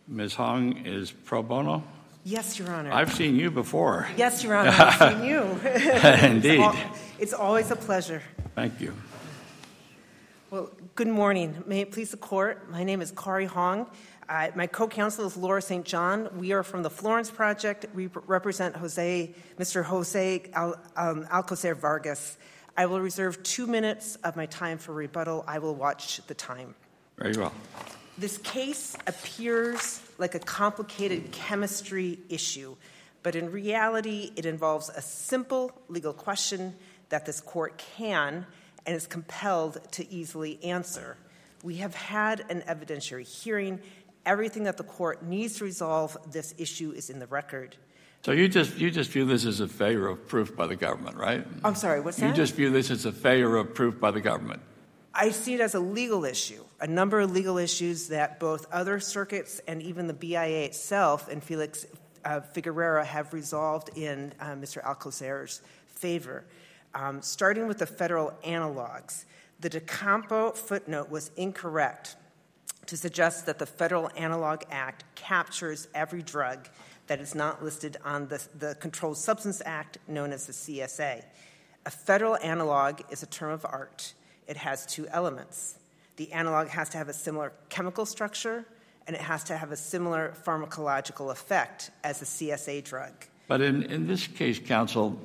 Ms. Hong is pro bono? Yes, Your Honor. I've seen you before. Yes, Your Honor, I've seen you. Indeed. It's always a pleasure. Thank you. Well, good morning. May it please the Court, my name is Kari Hong. My co-counsel is Laura St. John. We are from the Florence Project. We represent Mr. Jose Alcocer Vargas. I will reserve 2 minutes of my time for rebuttal. I will watch the time. Very well. This case appears like a complicated chemistry issue, but in reality, it involves a simple legal question that this Court can and is compelled to easily answer. We have had an evidentiary hearing. Everything that the Court needs to resolve this issue is in the record. So you just view this as a failure of proof by the government, right? I'm sorry, what's that? You just view this as a failure of proof by the government. I see it as a legal issue, a number of legal issues that both other circuits and even the BIA itself and Felix Figueroa have resolved in Mr. Alcocer's favor. Starting with the federal analogs, the De Campo footnote was incorrect to suggest that the Federal Analog Act captures every drug that is not listed on the Controlled Substance Act known as the CSA. A federal analog is a term of art. It has two elements. The analog has to have a similar chemical structure, and it has to have a similar pharmacological effect as a CSA drug. But in this case, counsel,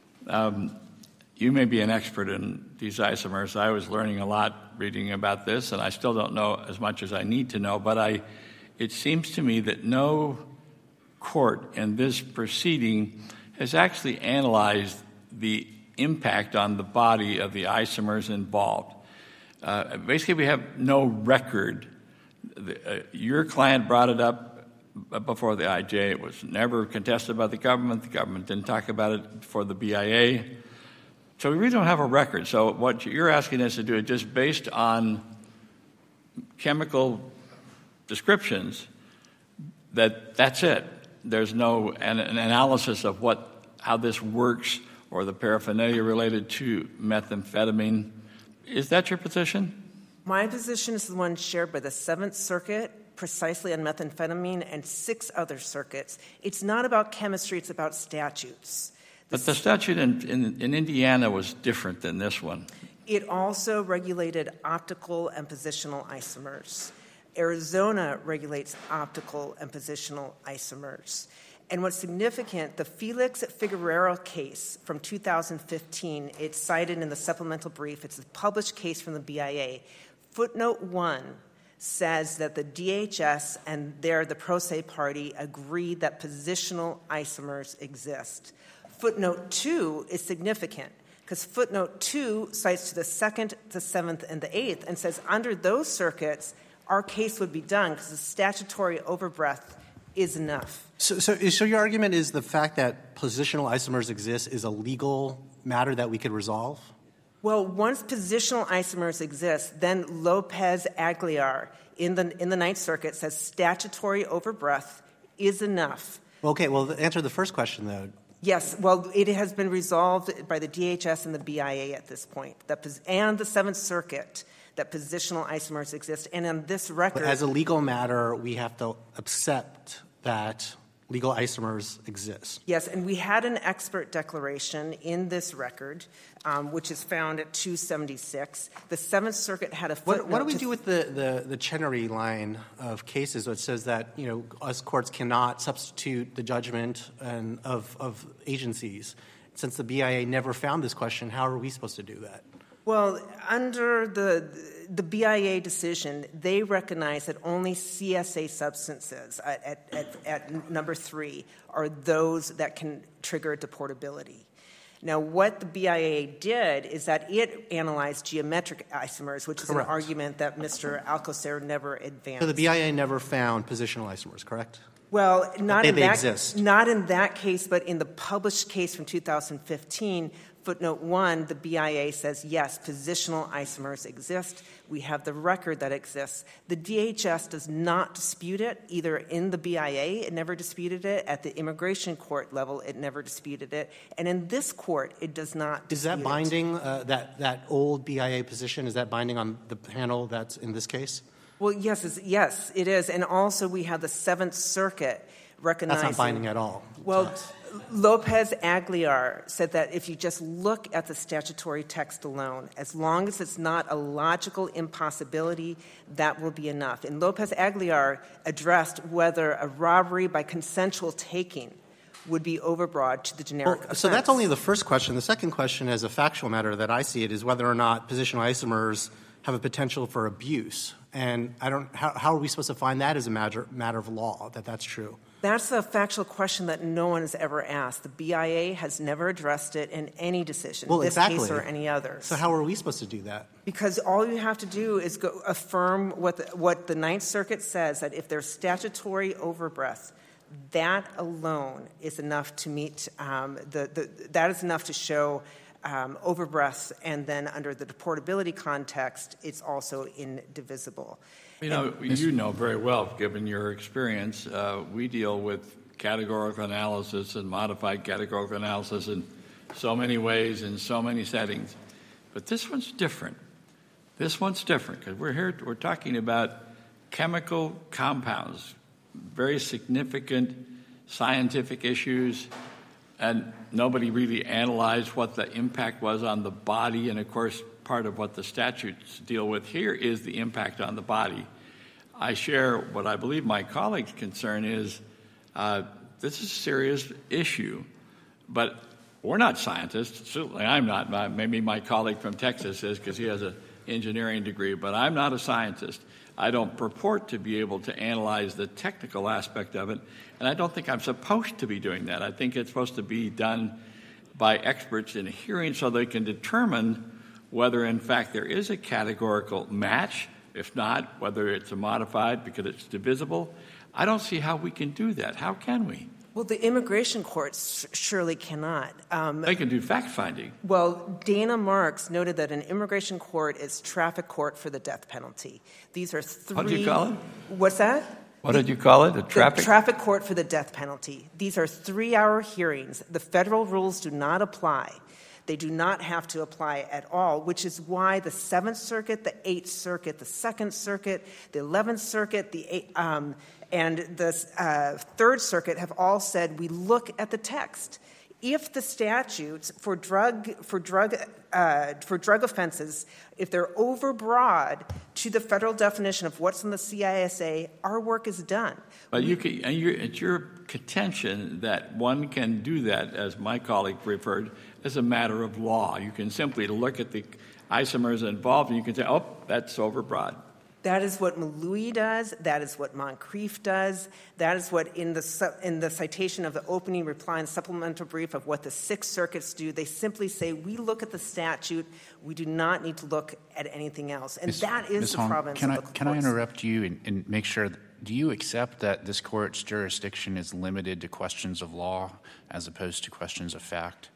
you may be an expert in these isomers. I was learning a lot reading about this, and I still don't know as much as I need to know, but it seems to me that no court in this proceeding has actually analyzed the impact on the body of the isomers involved. Basically, we have no record. Your client brought it up before the IJ. It was never contested by the government. The government didn't talk about it before the BIA. So we really don't have a record. So what you're asking us to do is just based on chemical descriptions, that's it. There's no an analysis of how this works or the paraphernalia related to methamphetamine. Is that your position? My position is the one shared by the Seventh Circuit, precisely on methamphetamine, and 6 other circuits. It's not about chemistry, it's about statutes. But the statute in Indiana was different than this one. It also regulated optical and positional isomers. Arizona regulates optical and positional isomers. And what's significant, the Felix Figueroa case from 2015, it's cited in the supplemental brief. It's a published case from the BIA. Footnote 1 says that the DHS and the pro se party agreed that positional isomers exist. Footnote 2 is significant because footnote 2 cites to the 2nd, the 7th, and the 8th and says under those circuits, our case would be done because the statutory overbreadth is enough. So your argument is the fact that positional isomers exist is a legal matter that we could resolve? Well, once positional isomers exist, then Lopez Aguilar in the Ninth Circuit says statutory overbreadth is enough. Okay, well, answer the first question, though. Yes, well, it has been resolved by the DHS and the BIA at this point, and the Seventh Circuit, that positional isomers exist. And on this record— But as a legal matter, we have to accept that legal isomers exist. Yes, and we had an expert declaration in this record, which is found at 276. The Seventh Circuit had a footnote— What do we do with the Chenery line of cases that says that, us courts cannot substitute the judgment of agencies? Since the BIA never found this question, how are we supposed to do that? Well, under the BIA decision, they recognize that only CSA substances at number 3 are those that can trigger deportability. Now, what the BIA did is that it analyzed geometric isomers, which is Correct. An argument that Mr. Alcocer never advanced. So the BIA never found positional isomers, correct? Well, not in that case, but in the published case from 2015, footnote 1, the BIA says, yes, positional isomers exist. We have the record that exists. The DHS does not dispute it, either in the BIA, it never disputed it. At the immigration court level, it never disputed it. And in this court, it does not dispute it. Is that binding, that old BIA position, is that binding on the panel that's in this case? Well, yes, it is. And also we have the Seventh Circuit recognizing... That's not binding at all. Well, Lopez Aguilar said that if you just look at the statutory text alone, as long as it's not a logical impossibility, that will be enough. And Lopez Aguilar addressed whether a robbery by consensual taking would be overbroad to the generic offense. So that's only the first question. The second question, as a factual matter that I see it, is whether or not positional isomers have a potential for abuse. And how are we supposed to find that as a matter of law, that that's true? That's a factual question that no one has ever asked. The BIA has never addressed it in any decision, this case or any others. So how are we supposed to do that? Because all you have to do is affirm what the Ninth Circuit says, that if there's statutory overbreadth, that alone is enough to meet that is enough to show overbreadth, and then under the deportability context, it's also indivisible. You know very well, given your experience, we deal with categorical analysis and modified categorical analysis in so many ways, in so many settings. But this one's different. This one's different because we're talking about chemical compounds, very significant scientific issues, and nobody really analyzed what the impact was on the body. And, of course, part of what the statutes deal with here is the impact on the body. I share what I believe my colleague's concern is this is a serious issue. But we're not scientists. Certainly I'm not. Maybe my colleague from Texas is because he has an engineering degree. But I'm not a scientist. I don't purport to be able to analyze the technical aspect of it, and I don't think I'm supposed to be doing that. I think it's supposed to be done by experts in a hearing so they can determine whether, in fact, there is a categorical match. If not, whether it's a modified because it's divisible. I don't see how we can do that. How can we? Well, the immigration courts surely cannot. They can do fact-finding. Well, Dana Marks noted that an immigration court is traffic court for the death penalty. These are three... What did you call it? What's that? What did you call it? The traffic court for the death penalty. These are 3-hour hearings. The federal rules do not apply. They do not have to apply at all, which is why the Seventh Circuit, the Eighth Circuit, the Second Circuit, the 11th Circuit, and the Third Circuit have all said we look at the text. If the statutes for drug offenses, if they're overbroad to the federal definition of what's in the CISA, our work is done. But it's your contention that one can do that, as my colleague referred, as a matter of law. You can simply look at the isomers involved and you can say, oh, that's overbroad. That is what Malui does. That is what Moncrief does. That is what in the citation of the opening reply and supplemental brief of what the Six Circuits do. They simply say, we look at the statute. We do not need to look at anything else. And that is the province of the courts. Can I interrupt you and make sure, do you accept that this court's jurisdiction is limited to questions of law as opposed to questions of fact?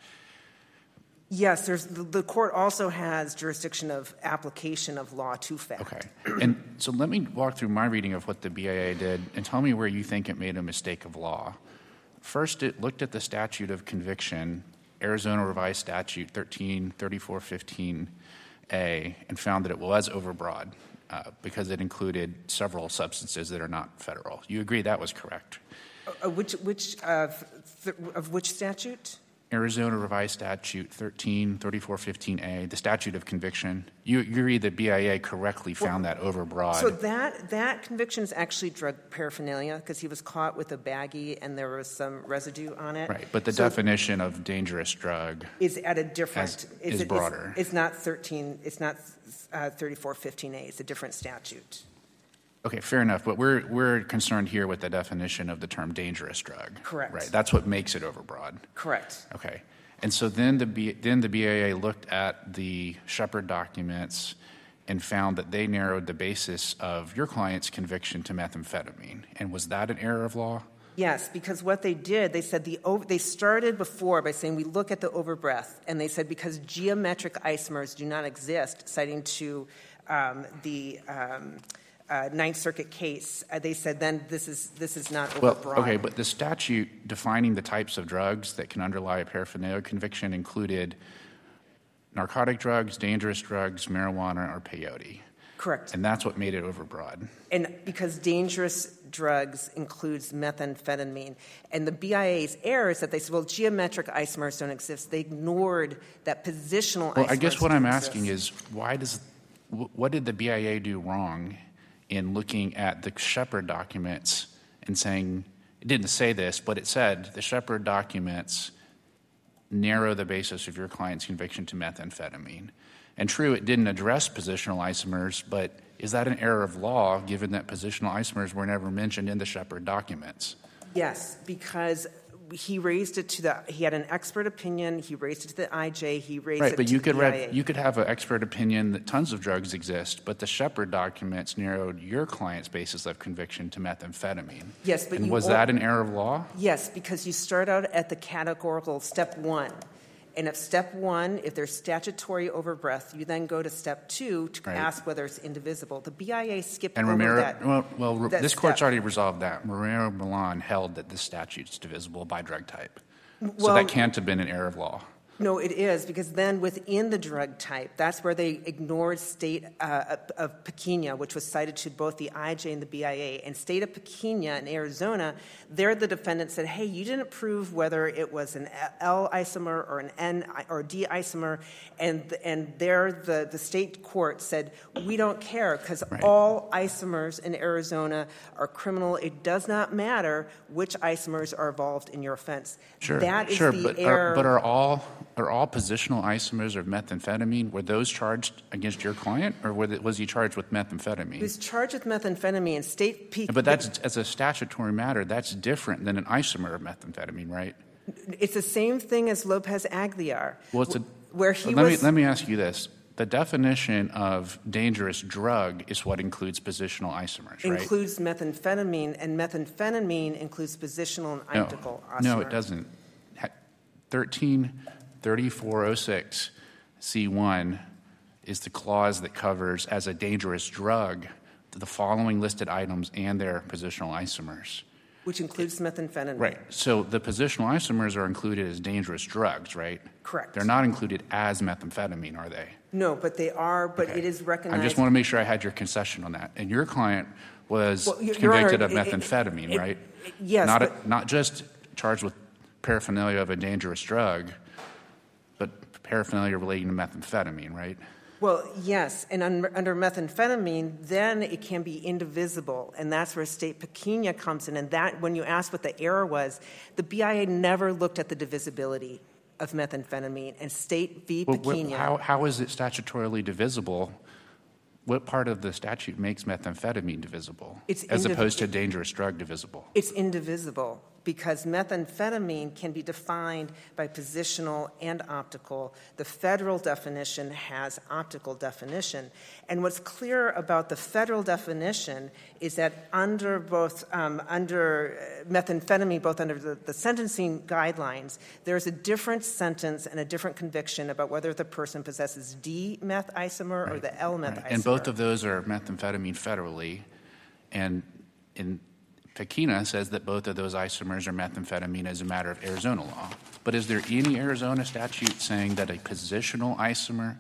Yes, the court also has jurisdiction of application of law to fact. Okay. And so let me walk through my reading of what the BIA did and tell me where you think it made a mistake of law. First, it looked at the statute of conviction, Arizona Revised Statute 133415A, and found that it was overbroad because it included several substances that are not federal. You agree that was correct? Of which statute? Arizona Revised Statute 133415A, the statute of conviction. You agree the BIA correctly found that overbroad. So that conviction is actually drug paraphernalia because he was caught with a baggie and there was some residue on it. Right, but the definition of dangerous drug is at a different is broader. It's not 3415A. It's a different statute. Okay, fair enough. But we're concerned here with the definition of the term dangerous drug. Correct. Right. That's what makes it overbroad. Correct. Okay. And so then the BIA looked at the Shepard documents and found that they narrowed the basis of your client's conviction to methamphetamine. And was that an error of law? Yes, because what they did, they said they started before by saying we look at the overbreadth, and they said because geometric isomers do not exist, citing to the Ninth Circuit case, they said then this is not overbroad. Well, okay, but the statute defining the types of drugs that can underlie a paraphernalia conviction included narcotic drugs, dangerous drugs, marijuana, or peyote. Correct. And that's what made it overbroad. And because dangerous drugs includes methamphetamine. And the BIA's error is that they said, well, geometric isomers don't exist. They ignored that positional isomers. Well, I guess what I'm exist. asking is what did the BIA do wrong in looking at the Shepard documents and saying, it didn't say this, but it said the Shepard documents narrow the basis of your client's conviction to methamphetamine. And true, it didn't address positional isomers, but is that an error of law given that positional isomers were never mentioned in the Shepard documents? Yes, because he raised it to he had an expert opinion, he raised it to the IJ, he raised it but to the BIA. you could have an expert opinion that tons of drugs exist, but the Shepard documents narrowed your client's basis of conviction to methamphetamine. Yes, but and was that an error of law? Yes, because you start out at the categorical step 1. And if step 1, if there's statutory overbreadth, you then go to step 2 to ask whether it's indivisible. The BIA skipped over that. This step. court's already resolved that. Romero-Milan held that this statute's divisible by drug type. So Well, that can't have been an error of law. No, it is, because then within the drug type, that's where they ignored state of Pequena, which was cited to both the IJ and the BIA. And state of Pequena in Arizona, there the defendant said, hey, you didn't prove whether it was an L isomer or an N or D isomer. And there the state court said, we don't care because all isomers in Arizona are criminal. It does not matter which isomers are involved in your offense. That is the error. But are all positional isomers of methamphetamine, were those charged against your client, or was he charged with methamphetamine? He was charged with methamphetamine. But that's, as a statutory matter, that's different than an isomer of methamphetamine, right? It's the same thing as Lopez Aguilar, where he Let me ask you this. The definition of dangerous drug is what includes positional isomers, right? Includes methamphetamine, and methamphetamine includes positional and identical isomer. No, it doesn't. 133406 C1 is the clause that covers as a dangerous drug the following listed items and their positional isomers. Which includes methamphetamine. Right. So the positional isomers are included as dangerous drugs, right? Correct. They're not included as methamphetamine, are they? No, but they are, but it is recognized. I just want to make sure I had your concession on that. And your client was convicted of methamphetamine, right? Yes. Not just charged with paraphernalia of a dangerous drug, but paraphernalia relating to methamphetamine, right? Well, yes, and under methamphetamine, then it can be indivisible, and that's where state Pequena comes in. And that, when you ask what the error was, the BIA never looked at the divisibility of methamphetamine, and state v. Pequena. How is it statutorily divisible? What part of the statute makes methamphetamine divisible as opposed to dangerous drug divisible? It's indivisible because methamphetamine can be defined by positional and optical. The federal definition has optical definition. And what's clear about the federal definition is that under methamphetamine, both under the sentencing guidelines, there's a different sentence and a different conviction about whether the person possesses D-meth isomer or the L-meth isomer. And both of those are methamphetamine federally, and in Pequena says that both of those isomers are methamphetamine as a matter of Arizona law. But is there any Arizona statute saying that a positional isomer,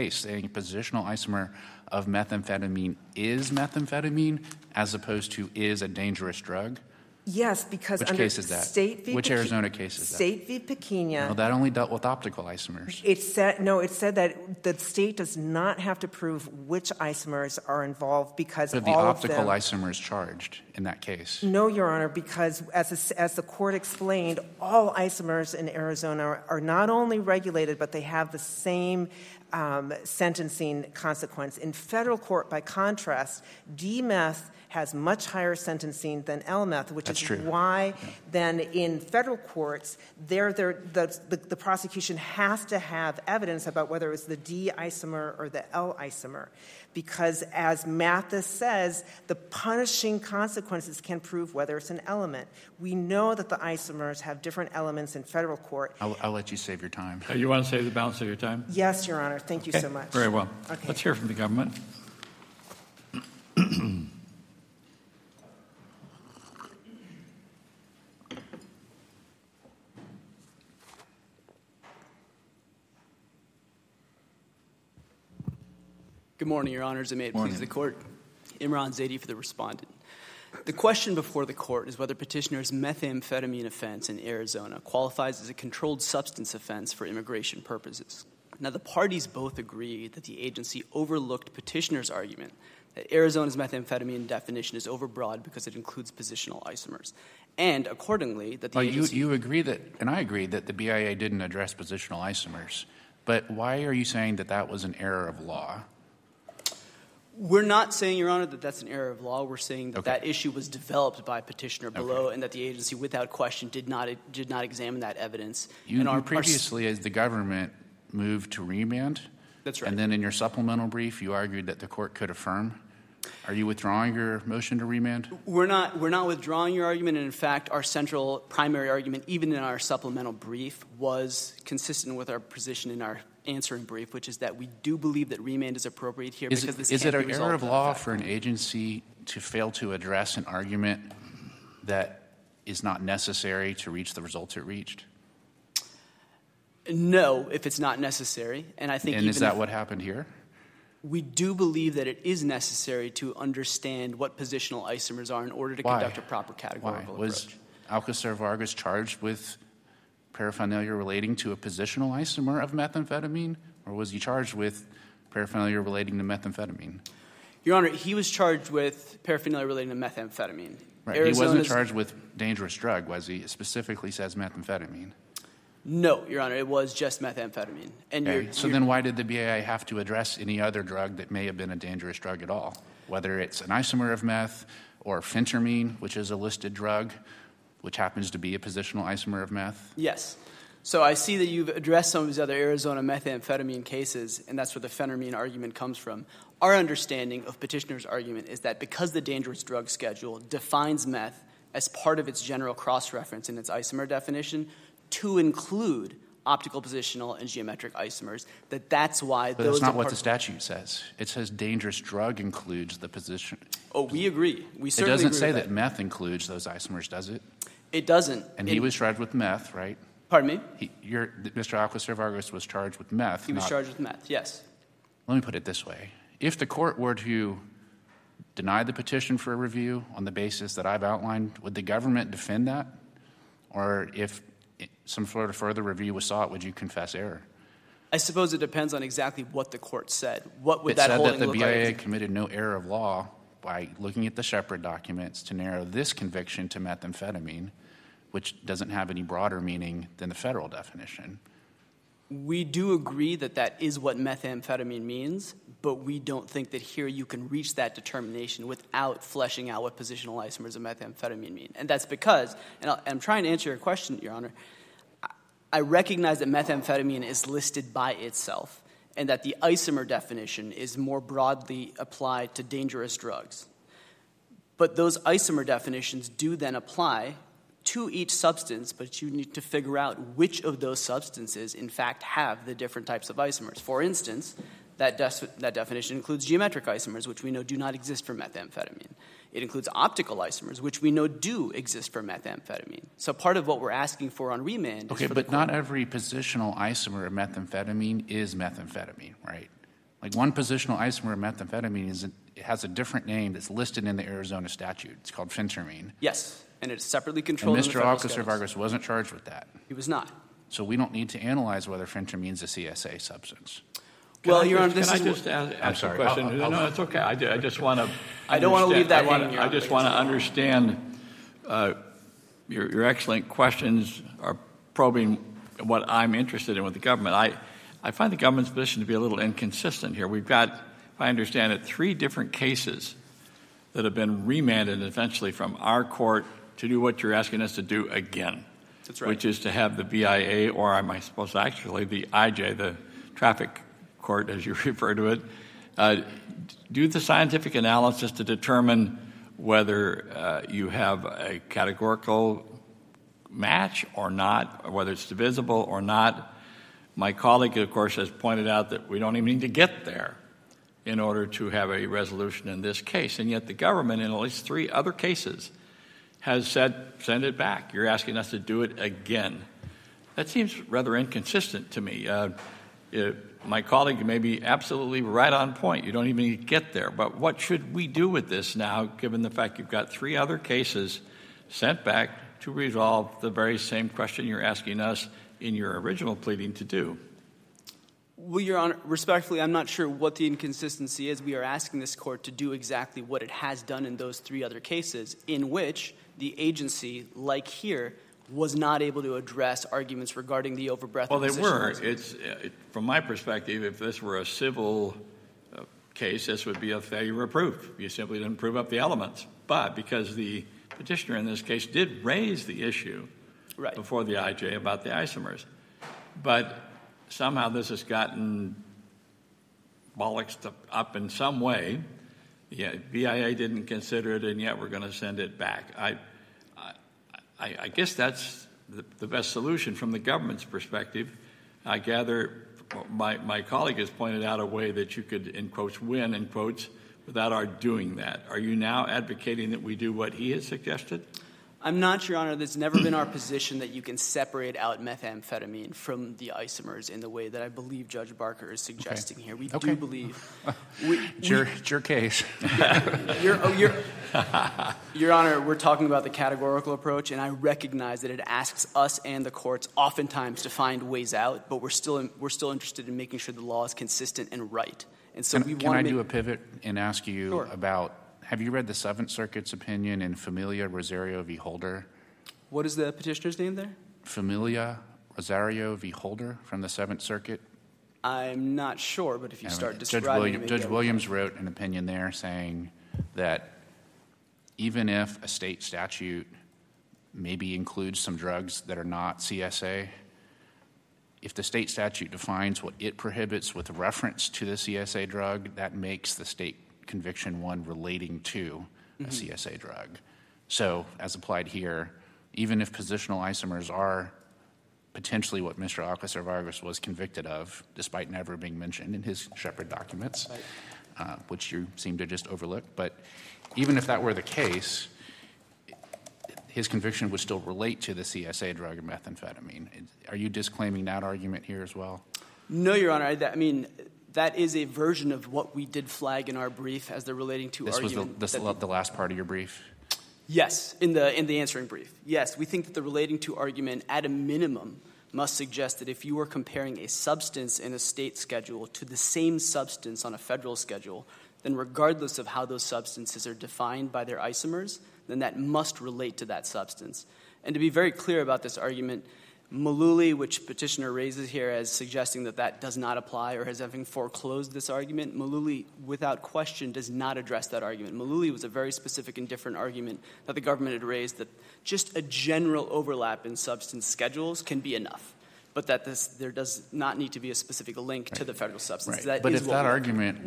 of methamphetamine is methamphetamine as opposed to is a dangerous drug? Yes, because Which under case is that? State v. Which Arizona case is that? State v. Pequena. No, that only dealt with optical isomers. It said that the state does not have to prove which isomers are involved because So the all optical of them. isomers charged in that case. No, Your Honor, because as the court explained, all isomers in Arizona are not only regulated, but they have the same sentencing consequence. In federal court, by contrast, D-meth has much higher sentencing than L-meth, which That's is true. why then in federal courts, the prosecution has to have evidence about whether it's the D isomer or the L isomer. Because as Mathis says, the punishing consequences can prove whether it's an element. We know that the isomers have different elements in federal court. I'll let you save your time. You want to save the balance of your time? Yes, Your Honor. Thank you so much. Very well. Okay. Let's hear from the government. Good morning, Your Honors, and may it please the Court. Imran Zaidi for the respondent. The question before the Court is whether petitioner's methamphetamine offense in Arizona qualifies as a controlled substance offense for immigration purposes. Now, the parties both agree that the agency overlooked petitioner's argument that Arizona's methamphetamine definition is overbroad because it includes positional isomers. And accordingly, that the agency... You agree that, and I agree that the BIA didn't address positional isomers, but why are you saying that that was an error of law? We're not saying, Your Honor, that that's an error of law. We're saying that that issue was developed by petitioner below and that the agency, without question, did not examine that evidence. You previously, as the government, moved to remand. That's right. And then in your supplemental brief, you argued that the Court could affirm. Are you withdrawing your motion to remand? We're not withdrawing your argument. And in fact, our central primary argument, even in our supplemental brief, was consistent with our position in our answering brief, which is that we do believe that remand is appropriate here because this is can't it be an resolved error of without law fact. for an agency to fail to address an argument that is not necessary to reach the results it reached? No, if it's not necessary. And I think and is that what happened here? We do believe that it is necessary to understand what positional isomers are in order to conduct a proper categorical approach. Was Alcocer Vargas charged with paraphernalia relating to a positional isomer of methamphetamine, or was he charged with paraphernalia relating to methamphetamine? Your Honor, he was charged with paraphernalia relating to methamphetamine. Right. He wasn't charged with dangerous drug, was he? It specifically says methamphetamine. No, Your Honor, it was just methamphetamine. And so then why did the BIA have to address any other drug that may have been a dangerous drug at all, whether it's an isomer of meth or phentermine, which is a listed drug, which happens to be a positional isomer of meth? Yes. So I see that you've addressed some of these other Arizona methamphetamine cases, and that's where the phentermine argument comes from. Our understanding of petitioner's argument is that because the dangerous drug schedule defines meth as part of its general cross-reference in its isomer definition to include optical, positional, and geometric isomers, that's why but those that's not what the statute says. It says dangerous drug includes the position. Oh, we agree. We certainly agree. It doesn't say that meth includes those isomers, does it? It doesn't. And he was charged with meth, right? Pardon me? Mr. Alcocer Vargas was charged with meth. He was charged with meth, yes. Let me put it this way. If the Court were to deny the petition for a review on the basis that I've outlined, would the government defend that? Or if some sort of further review was sought, would you confess error? I suppose it depends on exactly what the Court said. What would that holding look like? It said that the BIA committed no error of law by looking at the Shepard documents to narrow this conviction to methamphetamine, which doesn't have any broader meaning than the federal definition. We do agree that that is what methamphetamine means, but we don't think that here you can reach that determination without fleshing out what positional isomers of methamphetamine mean. And that's because, and I'm trying to answer your question, Your Honor, I recognize that methamphetamine is listed by itself and that the isomer definition is more broadly applied to dangerous drugs. But those isomer definitions do then apply to each substance, but you need to figure out which of those substances, in fact, have the different types of isomers. For instance, that definition includes geometric isomers, which we know do not exist for methamphetamine. It includes optical isomers, which we know do exist for methamphetamine. So part of what we're asking for on remand is for but not every positional isomer of methamphetamine is methamphetamine, right? Like one positional isomer of methamphetamine it has a different name that's listed in the Arizona statute. It's called phentermine. Yes. And it's separately controlled. And Mr. Alcocer Vargas wasn't charged with that. He was not. So we don't need to analyze whether phentermine is a CSA substance. Well, Your Honor, this is... Can I just ask a question? No, it's okay. I just want to... I don't want to leave that hanging, Your Honor. I just want to understand your excellent questions are probing what I'm interested in with the government. I find the government's position to be a little inconsistent here. We've got, if I understand it, 3 different cases that have been remanded eventually from our court to do what you're asking us to do again. That's right. Which is to have the BIA, or I suppose actually the IJ, the traffic court as you refer to it, do the scientific analysis to determine whether you have a categorical match or not, or whether it's divisible or not. My colleague, of course, has pointed out that we don't even need to get there in order to have a resolution in this case. And yet the government, in at least 3 other cases, has said, send it back. You're asking us to do it again. That seems rather inconsistent to me. My colleague may be absolutely right on point. You don't even need to get there. But what should we do with this now, given the fact you've got 3 other cases sent back to resolve the very same question you're asking us in your original pleading to do? Well, Your Honor, respectfully, I'm not sure what the inconsistency is. We are asking this court to do exactly what it has done in those 3 other cases, in which the agency, like here, was not able to address arguments regarding the overbreadth of position. Well, they were. From my perspective, if this were a civil case, this would be a failure of proof. You simply didn't prove up the elements. But because the petitioner in this case did raise the issue before the IJ about the isomers, but somehow this has gotten bollocksed up in some way. BIA didn't consider it, and yet we're going to send it back. I guess that's the best solution from the government's perspective. I gather my colleague has pointed out a way that you could, in quotes, win, in quotes, without our doing that. Are you now advocating that we do what he has suggested? I'm not, Your Honor. There's never been our position that you can separate out methamphetamine from the isomers in the way that I believe Judge Barker is suggesting here. We do believe. It's your case. Your Honor, we're talking about the categorical approach, and I recognize that it asks us and the courts oftentimes to find ways out, but we're still interested in making sure the law is consistent and right. And so can I do a pivot and ask you about? Have you read the Seventh Circuit's opinion in Familia Rosario v. Holder? What is the petitioner's name there? Familia Rosario v. Holder from the Seventh Circuit. I'm not sure, but if you start describing Judge Williams wrote an opinion there saying that even if a state statute maybe includes some drugs that are not CSA, if the state statute defines what it prohibits with reference to the CSA drug, that makes the state conviction one relating to a CSA drug. So, as applied here, even if positional isomers are potentially what Mr. Alcacer-Vargas was convicted of, despite never being mentioned in his Shepard documents, which you seem to just overlook, but even if that were the case, his conviction would still relate to the CSA drug methamphetamine. Are you disclaiming that argument here as well? No, Your Honor. That is a version of what we did flag in our brief as the relating to argument. This was the last part of your brief? Yes, in the answering brief. Yes, we think that the relating to argument, at a minimum, must suggest that if you are comparing a substance in a state schedule to the same substance on a federal schedule, then regardless of how those substances are defined by their isomers, then that must relate to that substance. And to be very clear about this argument, Mullooly, which petitioner raises here as suggesting that that does not apply or as having foreclosed this argument, Mullooly, without question, does not address that argument. Mullooly was a very specific and different argument that the government had raised, that just a general overlap in substance schedules can be enough, but that there does not need to be a specific link to the federal substance. Right. But if that argument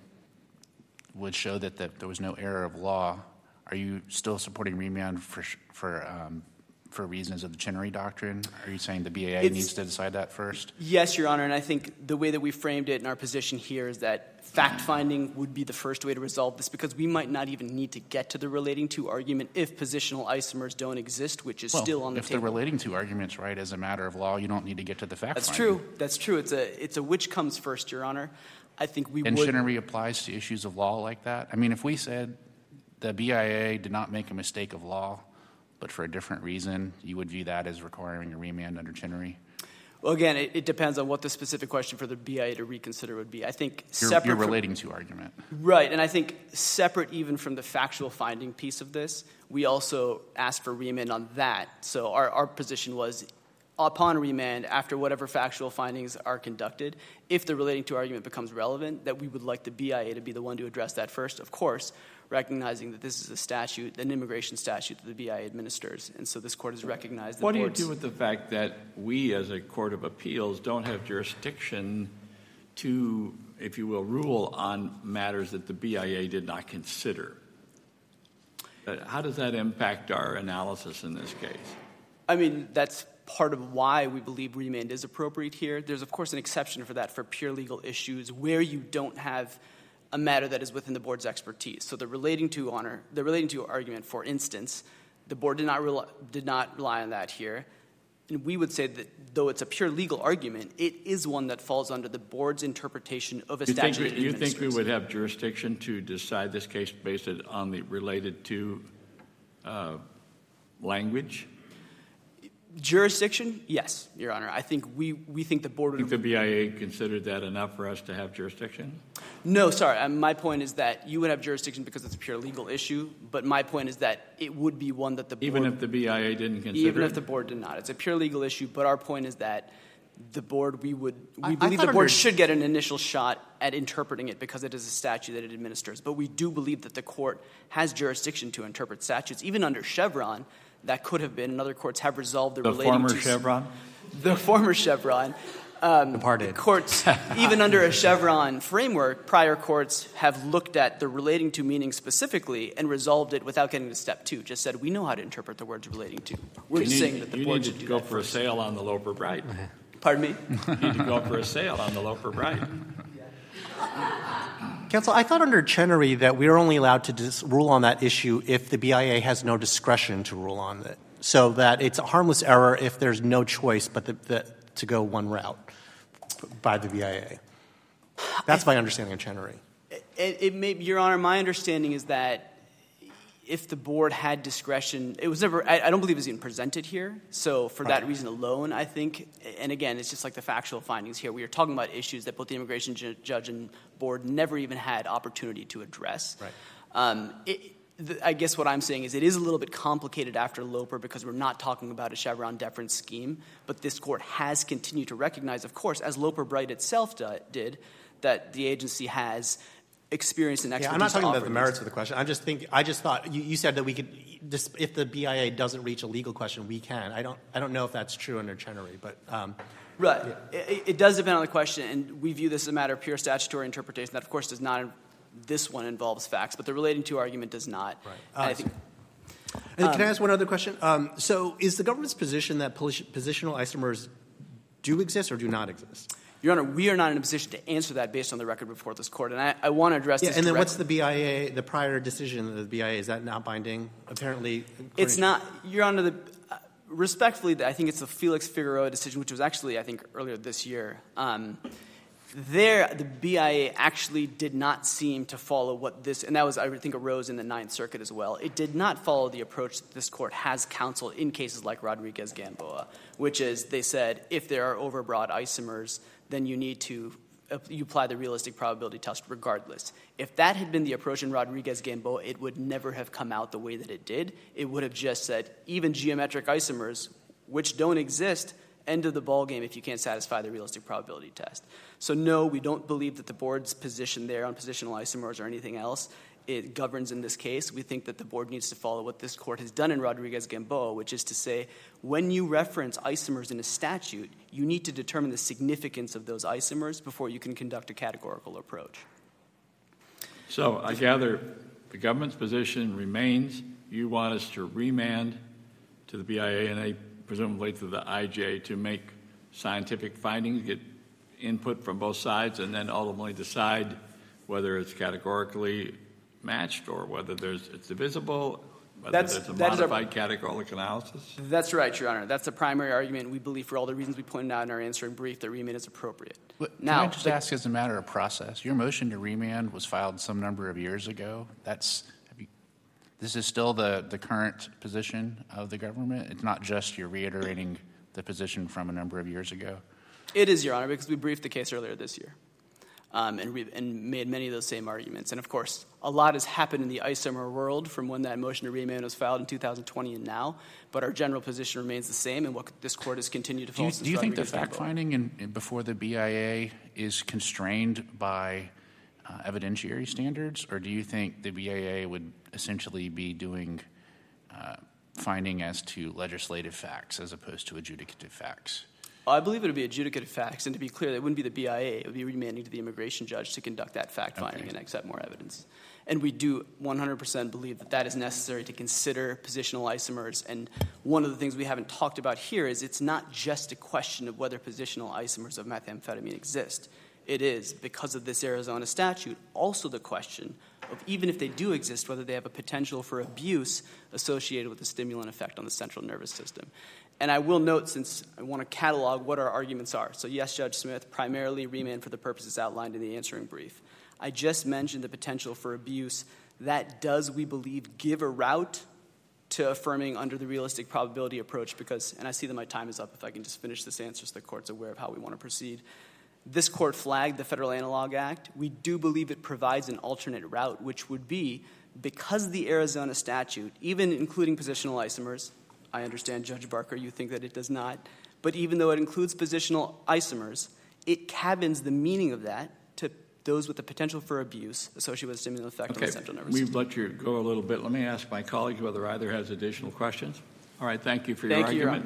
would show that there was no error of law, are you still supporting remand for reasons of the Chenery Doctrine? Are you saying the BIA needs to decide that first? Yes, Your Honor, and I think the way that we framed it in our position here is that fact-finding would be the first way to resolve this, because we might not even need to get to the relating to argument if positional isomers don't exist, which is still on the table. If the relating to argument's right as a matter of law, you don't need to get to the fact-finding. That's true. It's a which comes first, Your Honor. I think and Chenery applies to issues of law like that? I mean, if we said the BIA did not make a mistake of law, but for a different reason, you would view that as requiring a remand under Chenery? Well, again, it depends on what the specific question for the BIA to reconsider would be. I think your relating to argument. Right, and I think separate even from the factual finding piece of this, we also asked for remand on that. So our position was, upon remand, after whatever factual findings are conducted, if the relating to argument becomes relevant, that we would like the BIA to be the one to address that first, of course, recognizing that this is a statute, an immigration statute that the BIA administers. And so this court has recognized that. What do you do with the fact that we, as a court of appeals, don't have jurisdiction to, if you will, rule on matters that the BIA did not consider? How does that impact our analysis in this case? I mean, that's part of why we believe remand is appropriate here. There's, of course, an exception for that for pure legal issues where you don't have a matter that is within the board's expertise. So the relating to argument, for instance, the board did not rely on that here. And we would say that though it's a pure legal argument, it is one that falls under the board's interpretation of a statute. You think we would have jurisdiction to decide this case based on the related to language? Jurisdiction? Yes, Your Honor. I think we think the board would... Think the BIA considered that enough for us to have jurisdiction? No, sorry. My point is that you would have jurisdiction because it's a pure legal issue, but my point is that it would be one that the board... Even if the BIA didn't consider Even it? if the board did not. It's a pure legal issue, but our point is that the board, we believe the board should get an initial shot at interpreting it because it is a statute that it administers. But we do believe that the court has jurisdiction to interpret statutes. Even under Chevron, that could have been, and other courts have resolved the relating former to... Chevron? The former Chevron. Departed. Courts, even under a Chevron framework, prior courts have looked at the relating to meaning specifically and resolved it without getting to step two. Just said, we know how to interpret the words relating to. We're just saying that the board should do that. You need to go for a sale on the Loper Bright. Pardon me? You need to go for a sale on the Loper Bright. Counsel, I thought under Chenery that we are only allowed to rule on that issue if the BIA has no discretion to rule on it, so that it's a harmless error if there's no choice but to go one route by the BIA. That's my understanding of Chenery. Your Honor, my understanding is that if the board had discretion, it was never, I don't believe it was even presented here. So for that reason alone, I think, and again, it's just like the factual findings here. We are talking about issues that both the immigration judge and board never even had opportunity to address. Right. I guess what I'm saying is it is a little bit complicated after Loper because we're not talking about a Chevron deference scheme, but this court has continued to recognize, of course, as Loper Bright itself did, that the agency has experience and expertise. Yeah, I'm not talking about the merits of the question. I just thought you said that we could, if the BIA doesn't reach a legal question, we can. I don't know if that's true under Chenery, but right. Yeah. It does depend on the question, and we view this as a matter of pure statutory interpretation. That, of course, does not. This one involves facts, but the relating to argument does not. Right. I think. And can I ask one other question? So, is the government's position that positional isomers do exist or do not exist? Your Honor, we are not in a position to answer that based on the record before this court, and I want to address this and then directly. what's the BIA, the prior decision of the BIA, is that not binding? Apparently, it's not. Your Honor, respectfully, I think it's the Felix Figueroa decision, which was actually, I think, earlier this year. There, the BIA actually did not seem to follow what this, and that was, I think, arose in the Ninth Circuit as well. It did not follow the approach that this court has counseled in cases like Rodriguez-Gamboa, which is they said if there are overbroad isomers, then you need to you apply the realistic probability test regardless. If that had been the approach in Rodriguez-Gamboa, it would never have come out the way that it did. It would have just said even geometric isomers, which don't exist, end of the ballgame if you can't satisfy the realistic probability test. So no, we don't believe that the board's position there on positional isomers or anything else, it governs in this case. We think that the board needs to follow what this court has done in Rodriguez-Gamboa, which is to say when you reference isomers in a statute, you need to determine the significance of those isomers before you can conduct a categorical approach. So I gather the government's position remains. You want us to remand to the BIA and presumably to the IJ to make scientific findings, get input from both sides, and then ultimately decide whether it's categorically matched or whether it's divisible, whether there's a modified categorical analysis? That's right, Your Honor. That's the primary argument. We believe for all the reasons we pointed out in our answering brief that remand is appropriate. Can I just ask as a matter of process, your motion to remand was filed some number of years ago. This is still the current position of the government? It's not just you're reiterating the position from a number of years ago? It is, Your Honor, because we briefed the case earlier this year and made many of those same arguments. And, of course, a lot has happened in the isomer world from when that motion to remand was filed in 2020 and now, but our general position remains the same, and what this court has continued to follow. Do you think the fact-finding before the BIA is constrained by evidentiary standards, or do you think the BIA would essentially be doing finding as to legislative facts as opposed to adjudicative facts? I believe it would be adjudicative facts, and to be clear, it wouldn't be the BIA. It would be remanding to the immigration judge to conduct that fact-finding and accept more evidence. And we do 100% believe that that is necessary to consider positional isomers. And one of the things we haven't talked about here is it's not just a question of whether positional isomers of methamphetamine exist. It is, because of this Arizona statute, also the question of, even if they do exist, whether they have a potential for abuse associated with the stimulant effect on the central nervous system. And I will note, since I want to catalog what our arguments are. So yes, Judge Smith, primarily remand for the purposes outlined in the answering brief. I just mentioned the potential for abuse. That does, we believe, give a route to affirming under the realistic probability approach because, and I see that my time is up, if I can just finish this answer so the court's aware of how we want to proceed. This court flagged the Federal Analog Act. We do believe it provides an alternate route, which would be, because the Arizona statute, even including positional isomers, I understand, Judge Barker, you think that it does not, but even though it includes positional isomers, it cabins the meaning of that to those with the potential for abuse associated with a stimulant effect on the central nervous system. We've let you go a little bit. Let me ask my colleagues whether either has additional questions. All right, thank you for your argument.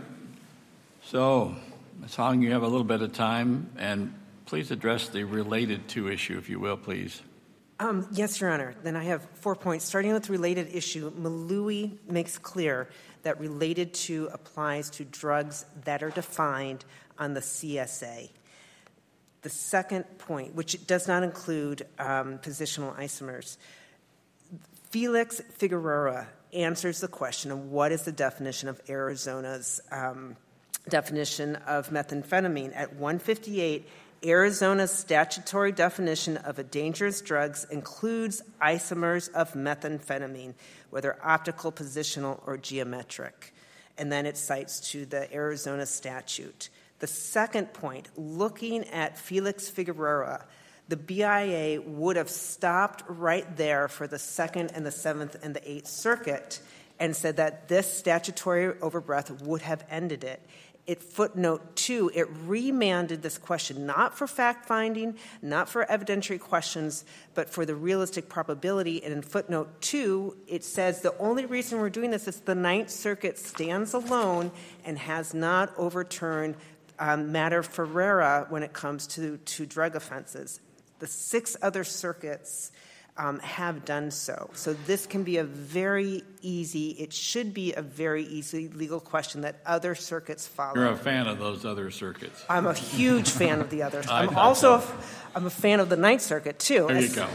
So, Ms. Hong, you have a little bit of time, and please address the related to issue, if you will, please. Yes, Your Honor. Then I have 4 points. Starting with related issue, Malooey makes clear that related to applies to drugs that are defined on the CSA. The second point, which does not include positional isomers, Felix Figueroa answers the question of what is the definition of Arizona's definition of methamphetamine. At 158, Arizona's statutory definition of a dangerous drug includes isomers of methamphetamine, whether optical, positional, or geometric. And then it cites to the Arizona statute. The second point, looking at Felix Figueroa, the BIA would have stopped right there for the Second and the Seventh and the Eighth Circuit and said that this statutory overbreadth would have ended it. At footnote 2, it remanded this question not for fact-finding, not for evidentiary questions, but for the realistic probability. And in footnote 2, it says the only reason we're doing this is the Ninth Circuit stands alone and has not overturned Matter Ferreira when it comes to drug offenses. The 6 other circuits have done so. So this can be a very easy, it should be a very easy legal question that other circuits follow. You're a fan of those other circuits. I'm a huge fan of the others. I'm a fan of the Ninth Circuit, too. There you go.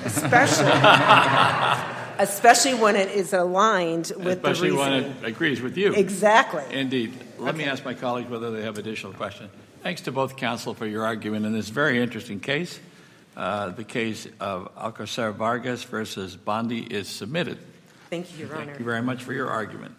Especially when it is aligned with the reasoning. Especially when it agrees with you. Exactly. Indeed. Let me ask my colleagues whether they have additional questions. Thanks to both counsel for your argument in this very interesting case. The case of Alcocer Vargas versus Bondi is submitted. Thank you, Your Honor. Thank you very much for your argument.